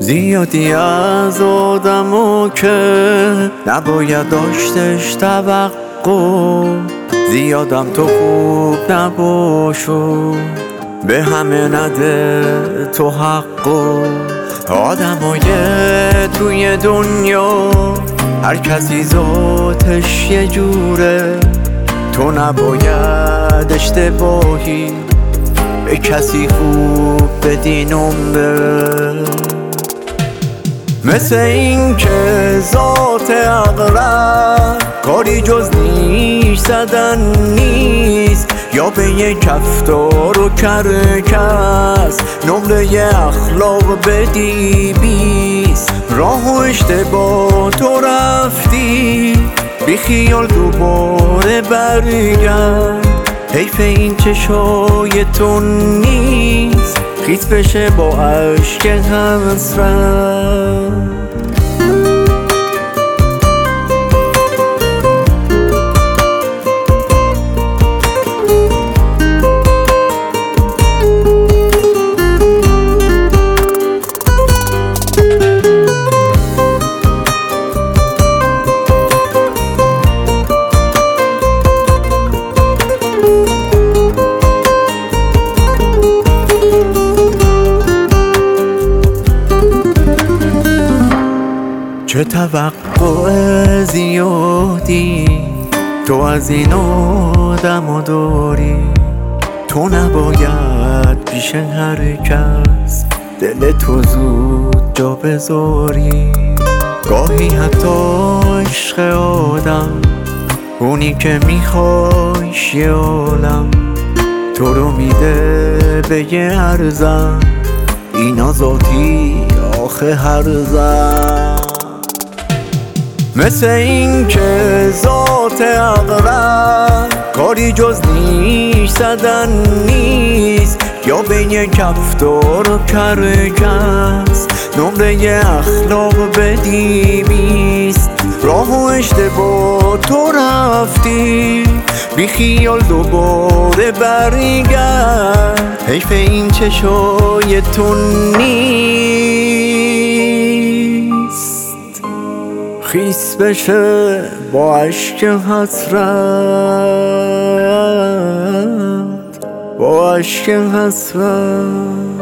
زیادی از آدمو که نباید داشتش توقع، زیادم تو خوب نباشو، به همه نده تو حقو. آدمای توی دنیا هر کسی ذاتش یه جوره، تو نباید اشتباهی به کسی خوب بدی نمره. مثل این که ذات اغرب کاری جز نیش زدن نیست، یا به یک کفتار و کرکس نمره اخلاق بدی 20. راه و اشتباه تو رفتی، بی خیال دوباره برگرد. حیف این چشای تو نیست خیس بشه با عشق حسرت. چه توقع زیادی تو از این آدمو داری، تو نباید پیش هر کس دل تو زود جا بذاری. گاهی حتی عشق آدم اونی که میخوایش یه عالم، تو رو میده به یه ارزم، اینا ذاتی آخه هر زن. مثل این که ذات اغرب کاری جز نیش زدن نیست، یا بین کفتار و کرکس نمره اخلاق بدی 20. راه و اشتباه تو رفتی، بی خیال دوباره برگرد. حیف این چشای تو نیست خیس بشه با عشق حسرت، با عشق حسرت.